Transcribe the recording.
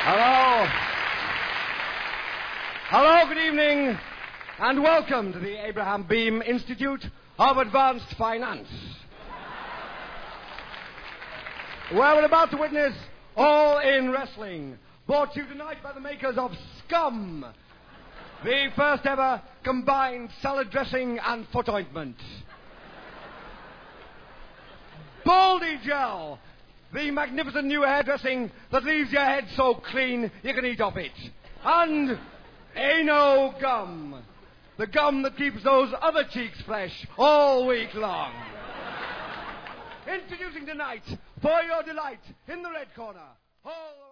Hello. Hello, good evening, and welcome to the Abraham Beam Institute of Advanced Finance, where we're about to witness All In Wrestling, brought to you tonight by the makers of Scum, the first ever combined salad dressing and foot ointment. Baldy Gel, the magnificent new hairdressing that leaves your head so clean you can eat off it. And Ano Gum, the gum that keeps those other cheeks fresh all week long. Introducing tonight, for your delight, in the red corner, Hall